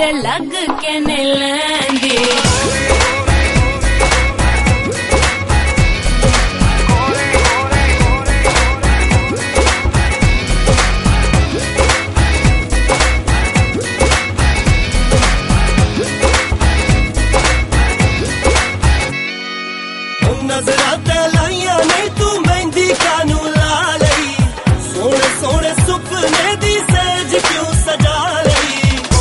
तेरे लग के नहीं लैंदी। नजरा ते लाइया नहीं तू मेहंदी कानू ला लई, सोने सोने सुपने दी सेज क्यों सजा लई।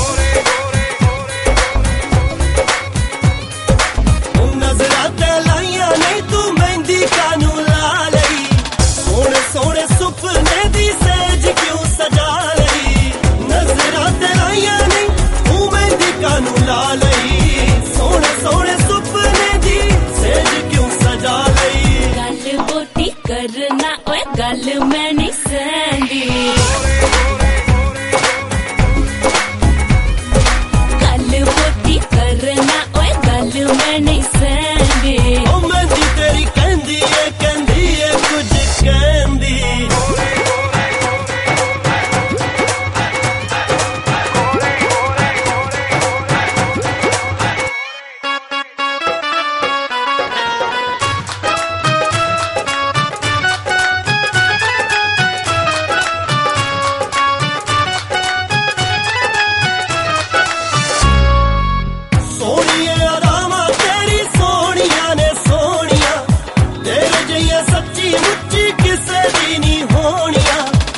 नजरा ते लाइया नहीं तू मेहंदी कानू ला लई, सोने सोने सुपने दी सेज क्यों सजा लई। नजरा ते लाइया नहीं तू मेहंदी कानू ला लई, सोने सोने सुपने दी सेज क्यों सजा लई। गल बोटी करना ओए गल मैं नहीं सहंदी, गल बोटी करना ओए गल मैं नहीं सहंदी। ओ मेहंदी तेरी कहंदी है कुछ कहंदी। सच्ची मुच्ची किसे दी नहीं होनिया,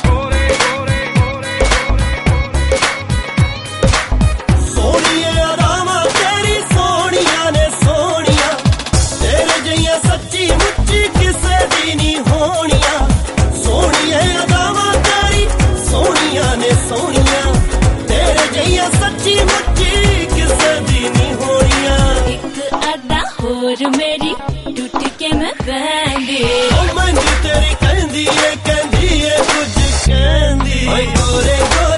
सोनिए अदामा तेरी सोनिया ने सोनिया, तेरे जइया सच्ची मुच्ची किसे दी नहीं होनिया। सोनिए अदामा तेरी सोनिया ने सोनिया, तेरे जइया सच्ची मुच्ची किसे दी नहीं होनिया। एक अदा होर मेरी टूट के मैं बहंदी। तेरी कहंदी है कुछ कहंदी। गोरे गोरे